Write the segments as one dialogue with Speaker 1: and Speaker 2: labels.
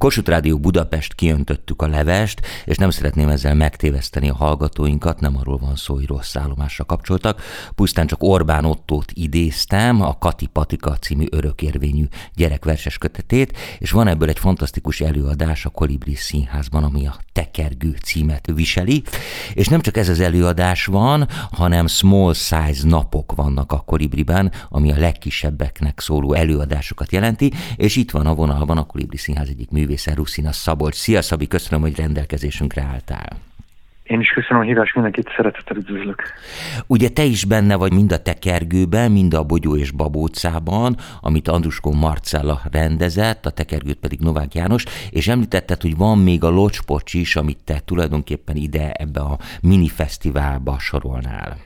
Speaker 1: Kossuth Rádió Budapest kiöntöttük a levest, és nem szeretném ezzel megtéveszteni a hallgatóinkat, nem arról van szó, hogy rossz állomásra kapcsoltak, pusztán csak Orbán Ottót idéztem, a Kati Patika című örökérvényű gyerekverses kötetét, és van ebből egy fantasztikus előadás a Kolibris Színházban, ami a Tekergő címet viseli, és nem csak ez az előadás van, hanem small size napok vannak a Kolibriben, ami a legkisebbeknek szóló előadásokat jelenti, és itt van a vonalban a Kolibris Színház egyik művésze, Ruszina Szabolcs. Szia Szabi, köszönöm, hogy rendelkezésünkre álltál.
Speaker 2: Én is köszönöm a hívást, mindenkit szeretettel üdvözlök.
Speaker 1: Ugye te is benne vagy mind a Tekergőben, mind a Bogyó és Babócában, amit Andruskó Marcella rendezett, a Tekergőt pedig Novák János, és említetted, hogy van még a Locspocs is, amit te tulajdonképpen ide ebbe a mini fesztiválba sorolnál.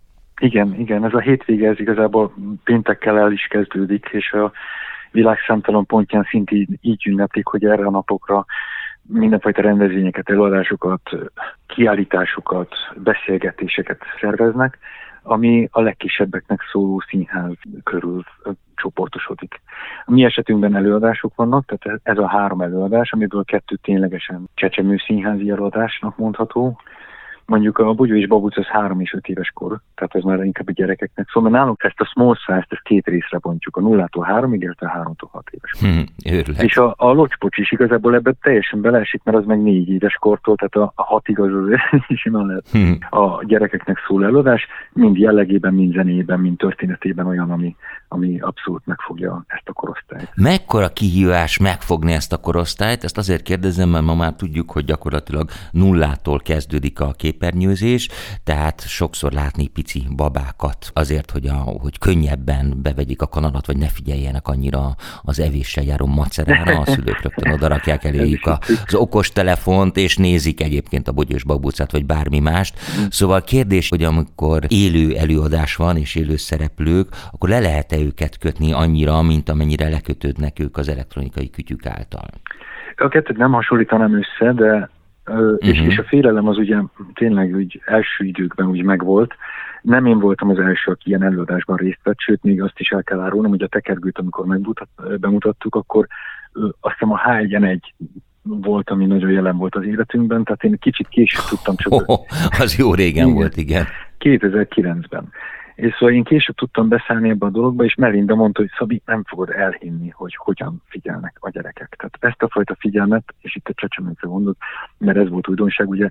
Speaker 2: Igen, ez a hétvége, ez igazából péntekkel el is kezdődik, és a világ számtalan pontján szintén így ünneplik, hogy erre a napokra mindenfajta rendezvényeket, előadásokat, kiállításokat, beszélgetéseket szerveznek, ami a legkisebbeknek szóló színház körül csoportosodik. A mi esetünkben előadások vannak, tehát ez a 3 előadás, amiből 2 ténylegesen csecsemő színházi előadásnak mondható. Mondjuk a Bogyó és Babóc az 3 és 5 éves kor, tehát ez már inkább a gyerekeknek szól, mert nálunk ezt a small size-t, ezt 2 részre bontjuk, a 0-tól 3-ig, illetve a 3-tól 6 éves. És a Locspocs is igazából ebben teljesen beleesik, mert az meg 4 éves kortól, tehát a 6-ig az simán lehet a gyerekeknek szól előadás, mind jellegében, mind zenéjében, mind történetében olyan, ami abszolút megfogja ezt a korosztályt.
Speaker 1: Mekkora kihívás megfogni ezt a korosztályt? Ezt azért kérdezem, mert ma már tudjuk, hogy gyakorlatilag 0-tól kezdődik a képernyőzés, tehát sokszor látni pici babákat azért, hogy könnyebben bevegyék a kanalat, vagy ne figyeljenek annyira az evéssel járó macerára, a szülők rögtön odarakják eléjük az okostelefont, és nézik egyébként a Bogyó és Babócát, vagy bármi mást. Szóval kérdés, hogy amikor élő előadás van, és élő szereplők, akkor le lehet-e őket kötni annyira, mint amennyire lekötődnek ők az elektronikai kütyük által?
Speaker 2: A kettőt nem hasonlítanám össze, de és a félelem az ugye tényleg úgy első időkben úgy megvolt. Nem én voltam az első, aki ilyen előadásban részt vett, sőt, még azt is el kell árulnom, hogy a Tekergőt, amikor bemutattuk, akkor azt hiszem a H1N1 volt, ami nagyon jelen volt az életünkben, tehát én kicsit később tudtam csak...
Speaker 1: Az jó régen volt, igen.
Speaker 2: 2009-ben. És szóval én később tudtam beszállni ebbe a dologba, és Melinda mondta, hogy Szabi, nem fogod elhinni, hogy hogyan figyelnek a gyerekek. Tehát ezt a fajta figyelmet, és itt a csecsemőkre mondod, mert ez volt újdonság, ugye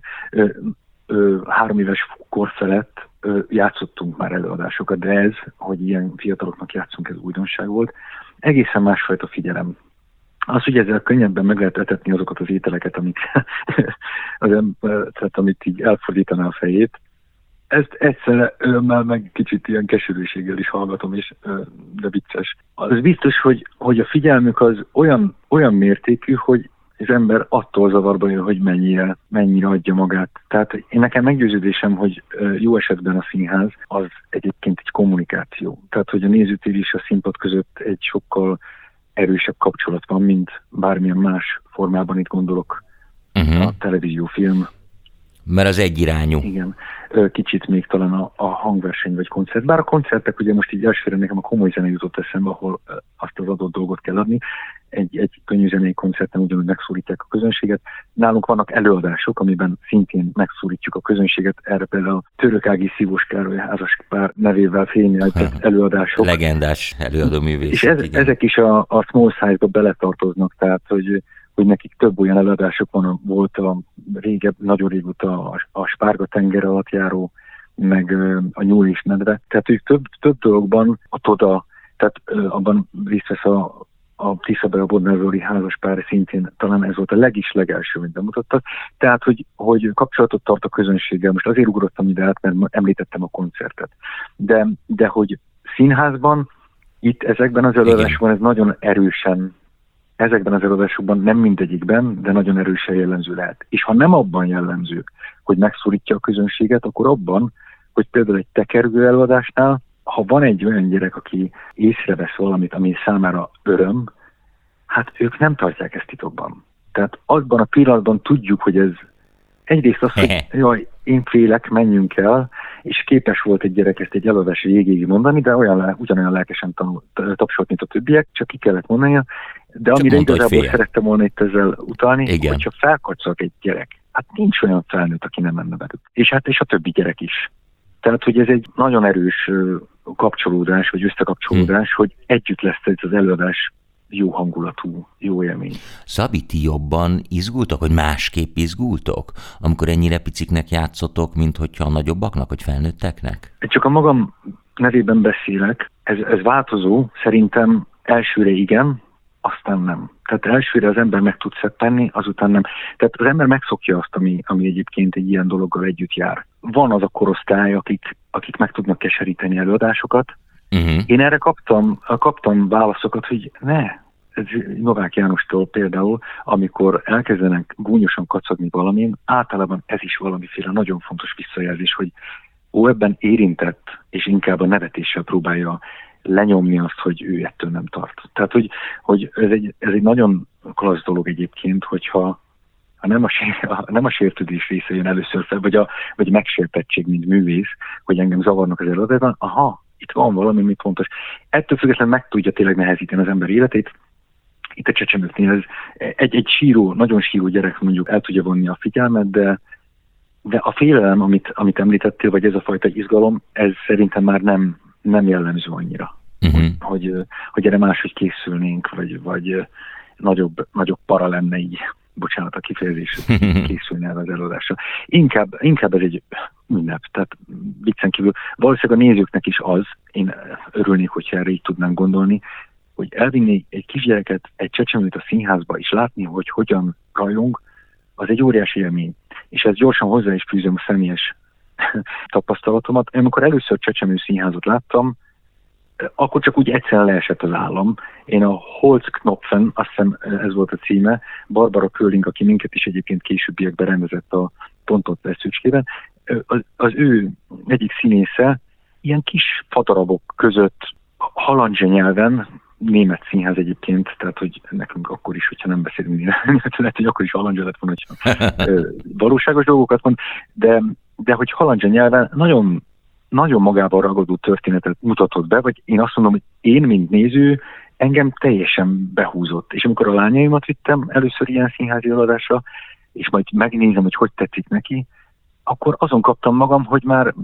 Speaker 2: 3 éves kor felett játszottunk már előadásokat, de ez, hogy ilyen fiataloknak játszunk, ez újdonság volt. Egészen másfajta figyelem. Az, hogy ezzel könnyebben meg lehet etetni azokat az ételeket, amit így elfordítaná a fejét. Ezt egyszer már meg kicsit ilyen keserűséggel is hallgatom, de vicces. Az biztos, hogy a figyelmük az olyan mértékű, hogy az ember attól zavarba jön, hogy mennyire adja magát. Tehát én nekem meggyőződésem, hogy jó esetben a színház az egyébként egy kommunikáció. Tehát, hogy a nézőtér és a színpad között egy sokkal erősebb kapcsolat van, mint bármilyen más formában, itt gondolok a televízió, film.
Speaker 1: Mert az egyirányú.
Speaker 2: Igen. Kicsit még talán a hangverseny vagy koncert. Bár a koncertek ugye most így elsőre nekem a komoly zene jutott eszembe, ahol azt az adott dolgot kell adni. Egy könnyű zenei koncerten ugyanúgy megszólítják a közönséget. Nálunk vannak előadások, amiben szintén megszólítjuk a közönséget. Erre például a Török Ági Szívós Károly házaspár nevével fényeltett előadások.
Speaker 1: Legendás előadóművészet.
Speaker 2: És ezek is a small size-ba beletartoznak, tehát hogy nekik több olyan előadások volt nagyon régóta a Spárga tenger alatt járó, meg a Nyúl és Medve. Tehát ők több dologban a Toda, tehát abban részt vesz a Tiszabe Bodnár házaspár, szintén talán ez volt a legelső, amit bemutattak. Tehát, hogy kapcsolatot tart a közönséggel. Most azért ugrottam ide át, mert említettem a koncertet. De hogy színházban, itt ezekben az előadásokban ez nagyon erősen, ezekben az előadásokban nem mindegyikben, de nagyon erősen jellemző lehet. És ha nem abban jellemző, hogy megszólítja a közönséget, akkor abban, hogy például egy Tekergő előadásnál, ha van egy olyan gyerek, aki észrevesz valamit, ami számára öröm, hát ők nem tartják ezt titokban. Tehát azban a pillanatban tudjuk, hogy Egyrészt az, hogy jaj, én félek, menjünk el, és képes volt egy gyerek ezt egy előadás végéig mondani, de ugyanolyan lelkesen tapsolt, mint a többiek, csak ki kellett mondania. De amire igazából szerettem volna itt ezzel utalni, hogy csak felkacag egy gyerek. Hát nincs olyan felnőtt, aki nem menne velük. És a többi gyerek is. Tehát, hogy ez egy nagyon erős kapcsolódás, vagy összekapcsolódás, hogy együtt lesz ez az előadás jó hangulatú, jó élmény.
Speaker 1: Szabi, ti jobban izgultok, vagy másképp izgultok, amikor ennyire piciknek játszotok, mint hogyha a nagyobbaknak, vagy felnőtteknek?
Speaker 2: Csak a magam nevében beszélek, ez változó, szerintem elsőre igen, aztán nem. Tehát elsőre az ember meg tud szeppenni, azután nem. Tehát az ember megszokja azt, ami egyébként egy ilyen dologgal együtt jár. Van az a korosztály, akik meg tudnak keseríteni előadásokat. Én erre kaptam válaszokat, hogy ez Novák Jánostól például, amikor elkezdenek gúnyosan kacagni valamin, általában ez is valamiféle nagyon fontos visszajelzés, hogy ebben érintett, és inkább a nevetéssel próbálja lenyomni azt, hogy ő ettől nem tart. Tehát, hogy ez egy nagyon klassz dolog egyébként, hogyha nem a sértődés része jön először fel, vagy megsértettség, mint művész, hogy engem zavarnak az előadásban, itt van valami, mit fontos. Ettől függetlenül meg tudja tényleg nehezíteni az ember életét. Itt a Csecsemőknél ez egy síró, nagyon síró gyerek mondjuk el tudja vonni a figyelmet, de a félelem, amit említettél, vagy ez a fajta izgalom, ez szerintem már nem jellemző annyira. Hogy erre máshogy készülnénk, vagy nagyobb para lenne így, bocsánat a kifejezés, készülne el az előadásra. Inkább ez egy ünnep, tehát viccen kívül. Valószínűleg a nézőknek is az, én örülnék, hogyha erre így tudnánk gondolni, hogy elvinni egy kisgyereket, egy csecsemőt a színházba, és látni, hogy hogyan rajong, az egy óriási élmény. És ezt gyorsan hozzá is fűzöm a személyes tapasztalatomat. Amikor először Csecsemő színházat láttam, akkor csak úgy egyszerűen leesett az állam. Én a Holzknopfen, azt hiszem ez volt a címe, Barbara Köhling, aki minket is egyébként későbbiekben rendezett a Pontot Veszőcskében, az ő egyik színésze ilyen kis fadarabok között halandzsa nyelven, német színház egyébként, tehát hogy nekünk akkor is, hogyha nem beszélünk németül, lehet, hogy akkor is halandzsa lett volna, hogyha valóságos dolgokat mond, de hogy halandzsa nyelven nagyon, nagyon magában ragadó történetet mutatott be, vagy én azt mondom, hogy én, mint néző, engem teljesen behúzott. És amikor a lányaimat vittem először ilyen színházi előadásra, és majd megnézem, hogy tetszik neki, akkor azon kaptam magam, hogy már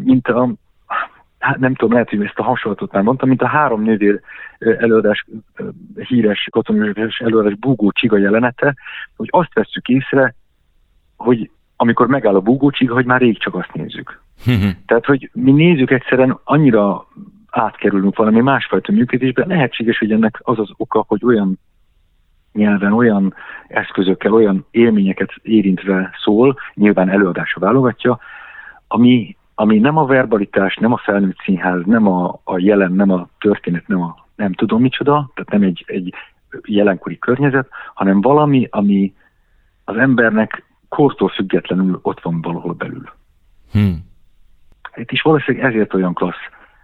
Speaker 2: nem tudom, lehet, hogy ezt a hasonlatot már mondtam, mint a Három nővér előadás, híres katonás előadás búgó csiga jelenete, hogy azt vesszük észre, hogy amikor megáll a búgó csiga, hogy már rég csak azt nézzük. Tehát, hogy mi nézzük egyszerűen annyira átkerülünk valami másfajta működésbe, lehetséges, hogy ennek az az oka, hogy olyan nyelven, olyan eszközökkel, olyan élményeket érintve szól, nyilván előadásra válogatja, ami nem a verbalitás, nem a felnőtt színház, nem a jelen, nem a történet, nem tudom micsoda, tehát nem egy jelenkori környezet, hanem valami, ami az embernek kortól függetlenül ott van valahol belül. Itt is valószínűleg ezért olyan klassz,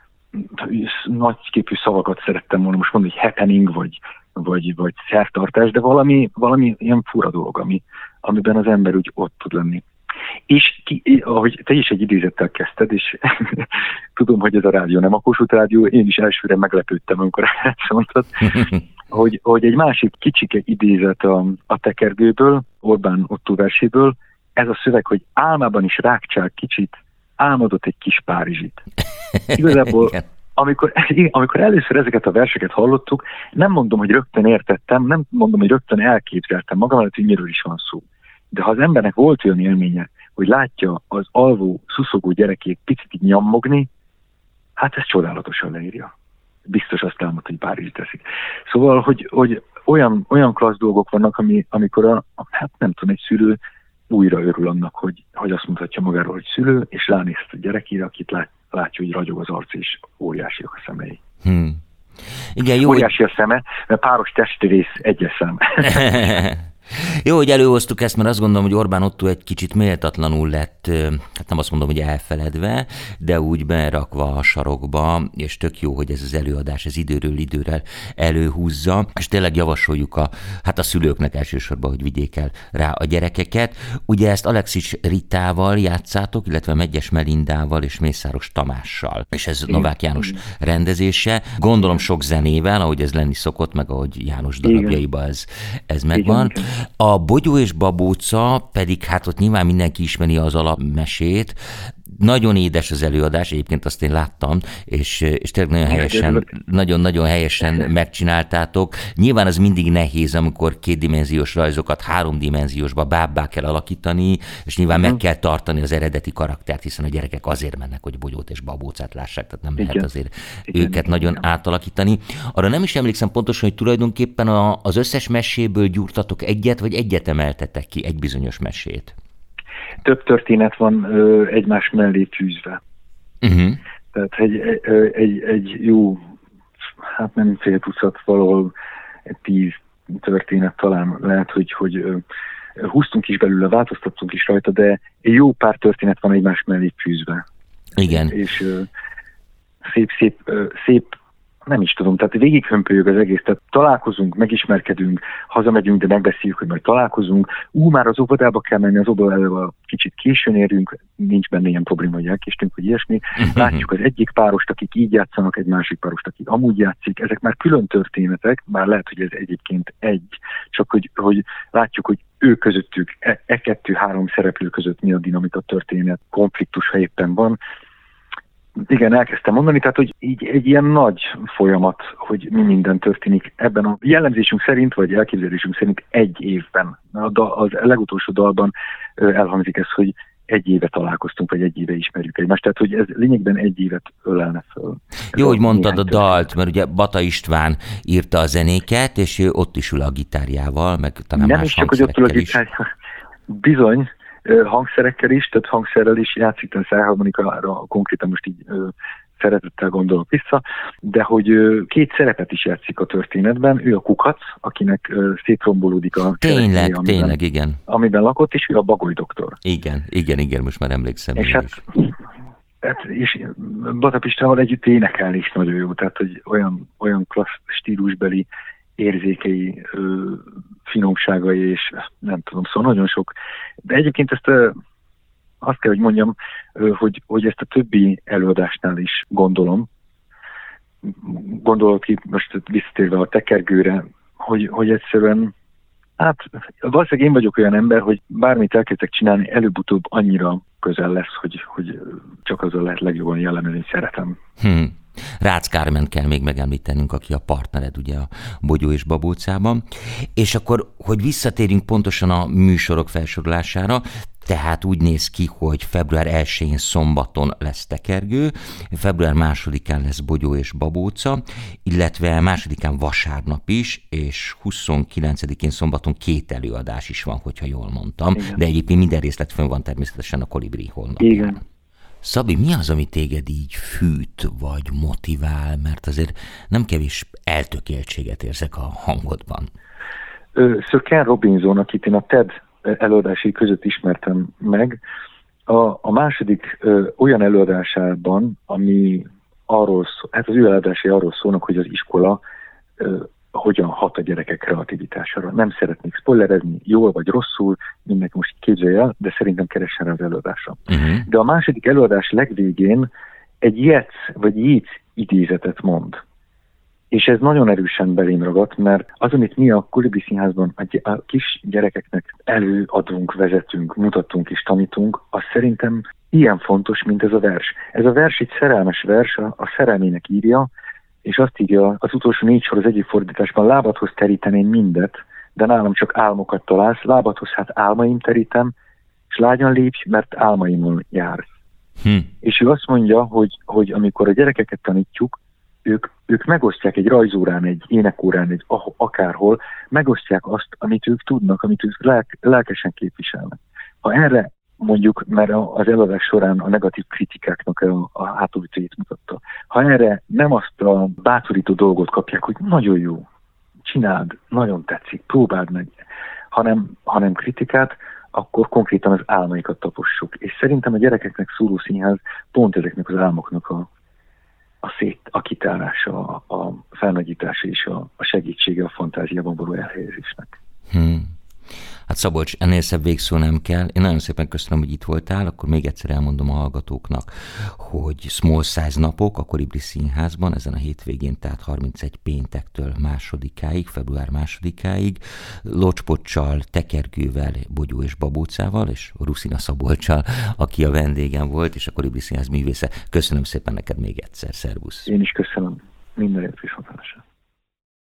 Speaker 2: nagyképű szavakat szerettem volna most mondani, hogy happening, vagy szertartás, de valami ilyen fura dolog, amiben az ember úgy ott tud lenni. És ahogy te is egy idézettel kezdted, és tudom, hogy ez a rádió nem a Kossuth Rádió, én is elsőre meglepődtem, amikor ezt mondtad, hogy egy másik kicsike idézet a Tekergőből, Orbán Ottó verséből, ez a szöveg, hogy álmában is rákcsál kicsit, álmodott egy kis Párizsit. Igazából, amikor először ezeket a verseket hallottuk, nem mondom, hogy rögtön értettem, nem mondom, hogy rögtön elképzeltem magam előtt, hogy miről is van szó. De ha az embernek volt olyan élménye, hogy látja az alvó, szuszogó gyerekét picit így nyammogni, hát ez csodálatosan leírja. Biztos azt álmod, hogy Párizs teszik. Szóval, hogy olyan klassz dolgok vannak, amikor nem tudom, egy szülő újra örül annak, hogy azt mutatja magáról, hogy szülő, és ránéz a gyerekére, akit látja, hogy ragyog az arc, és óriásiak a szemei.
Speaker 1: Igen, jó,
Speaker 2: óriási a szeme, mert páros testrész egyes szem.
Speaker 1: Jó, hogy előhoztuk ezt, mert azt gondolom, hogy Orbán Ottó egy kicsit méltatlanul lett, hát nem azt mondom, hogy elfeledve, de úgy berakva a sarokba, és tök jó, hogy ez az előadás ez időről időre előhúzza, és tényleg javasoljuk a szülőknek elsősorban, hogy vigyék el rá a gyerekeket. Ugye ezt Alexis Ritával játszátok, illetve Medgyes Melindával és Mészáros Tamással, és ez Novák János rendezése. Gondolom sok zenével, ahogy ez lenni szokott, meg ahogy János darabjaiba ez megvan. Igen. A Bogyó és Babóca pedig, hát ott nyilván mindenki ismeri az alapmesét. Nagyon édes az előadás, egyébként azt én láttam, és tényleg nagyon helyesen megcsináltátok. Nyilván az mindig nehéz, amikor kétdimenziós rajzokat háromdimenziósba bábbá kell alakítani, és nyilván meg kell tartani az eredeti karaktert, hiszen a gyerekek azért mennek, hogy Bogyót és Babócát lássák, tehát nem lehet azért őket nagyon átalakítani. Arra nem is emlékszem pontosan, hogy tulajdonképpen az összes meséből gyúrtatok egyet, vagy egyet emeltetek ki, egy bizonyos mesét.
Speaker 2: Több történet van egymás mellé fűzve. Tehát egy jó, hát nem fél tucat, valahol 10 történet talán lehet, hogy húztunk is belőle, változtattunk is rajta, de egy jó pár történet van egymás mellé fűzve.
Speaker 1: Igen.
Speaker 2: És szép, nem is tudom, tehát végighömpölyög az egész, tehát találkozunk, megismerkedünk, hazamegyünk, de megbeszéljük, hogy majd találkozunk. Már az óvodába kell menni, az óvodába kicsit későn érünk, nincs benne ilyen probléma, hogy elkéstünk, vagy ilyesmi. Látjuk az egyik párost, akik így játszanak, egy másik párost, akik amúgy játszik. Ezek már külön történetek, már lehet, hogy ez egyébként egy, csak hogy látjuk, hogy ő közöttük, kettő-három szereplő között mi a dinamika történet, konfliktus, ha éppen van. Igen, elkezdtem mondani, tehát hogy így egy ilyen nagy folyamat, hogy mi minden történik ebben a jellemzésünk szerint, vagy elképzelésünk szerint egy évben. Az legutolsó dalban elhangzik ez, hogy egy éve találkoztunk, vagy egy éve ismerjük egymást, tehát hogy ez lényegben egy évet ölelne föl.
Speaker 1: Jó, hogy mondtad a dalt, mert ugye Bata István írta a zenéket, és ő ott is ül a gitárjával, meg talán
Speaker 2: nem
Speaker 1: más
Speaker 2: is csak, hogy ott ül a gitárjával. Bizony, hangszerekkel is, tehát hangszerrel is játszik, tehát szájharmonikára konkrétan most így szeretettel gondolok vissza, de hogy két szerepet is játszik a történetben. Ő a kukac, akinek szétrombolódik a
Speaker 1: Tényleg, igen.
Speaker 2: Amiben lakott, és ő a bagoly doktor.
Speaker 1: Igen, most már emlékszem.
Speaker 2: És és Bata Pistával együtt énekelni is nagyon jó, tehát hogy olyan klassz stílusbeli érzékei, finomságai, és nem tudom, szóval nagyon sok. De egyébként ezt azt kell, hogy mondjam, hogy ezt a többi előadásnál is gondolom. Gondolok itt most visszatérve a tekergőre, hogy egyszerűen, hát valószínűleg én vagyok olyan ember, hogy bármit elkezdek csinálni, előbb-utóbb annyira közel lesz, hogy csak azzal lehet legjobban jellemezni, hogy szeretem.
Speaker 1: Rácz Kárment kell még megemlítenünk, aki a partnered ugye a Bogyó és Babócában. És akkor, hogy visszatérjünk pontosan a műsorok felsorolására, tehát úgy néz ki, hogy február 1-én szombaton lesz tekergő, február 2-án lesz Bogyó és Babóca, illetve 2-án vasárnap is, és 29-én szombaton 2 előadás is van, hogyha jól mondtam. Igen. De egyébként minden részlet fönn van természetesen a Kolibri honlapján.
Speaker 2: Igen.
Speaker 1: Szabi, mi az, ami téged így fűt, vagy motivál? Mert azért nem kevés eltökéltséget érzek a hangodban.
Speaker 2: Sir Ken Robinson, akit én a TED előadásai között ismertem meg, a második olyan előadásában, ami arról szól, hát az ő előadásai arról szólnak, hogy az iskola hogyan hat a gyerekek kreativitására. Nem szeretnék spoilerezni, jól vagy rosszul, mindenki most képzelje el, de szerintem keressen rá az előadásra. De a második előadás legvégén egy Yeats idézetet mond. És ez nagyon erősen belém ragadt, mert az, amit mi a Kolibri Színházban a kis gyerekeknek előadunk, vezetünk, mutatunk és tanítunk, az szerintem ilyen fontos, mint ez a vers. Ez a vers egy szerelmes vers, a szerelmének írja, és azt írja az utolsó 4 sor az egyik fordításban: lábadhoz teríteném mindet, de nálam csak álmokat találsz, lábadhoz hát álmaim terítem, és lágyan lépj, mert álmaimon jársz. És ő azt mondja, hogy amikor a gyerekeket tanítjuk, ők megosztják egy rajzórán, egy énekórán, akárhol, megosztják azt, amit ők tudnak, amit ők lelkesen képviselnek. Ha erre mondjuk, mert az előadás során a negatív kritikáknak a hátulütőjét mutatta, ha erre nem azt a bátorító dolgot kapják, hogy nagyon jó, csináld, nagyon tetszik, próbáld meg. hanem kritikát, akkor konkrétan az álmaikat tapossuk. És szerintem a gyerekeknek szóló színház pont ezeknek az álmoknak a kitárása, a felnagyítása és a segítsége a fantáziában való elhelyezésnek.
Speaker 1: Hát Szabolcs, ennél szebb végszó nem kell. Én nagyon szépen köszönöm, hogy itt voltál, akkor még egyszer elmondom a hallgatóknak, hogy Small Size napok a Kolibri Színházban ezen a hétvégén, tehát 31 péntektől február 2-áig, Locspocsal, Tekergővel, Bogyó és Babócával, és Ruszina Szabolccsal, aki a vendégem volt, és a Kolibri Színház művésze. Köszönöm szépen neked még egyszer, szervusz!
Speaker 2: Én is köszönöm. Mindenért viszontlátásra.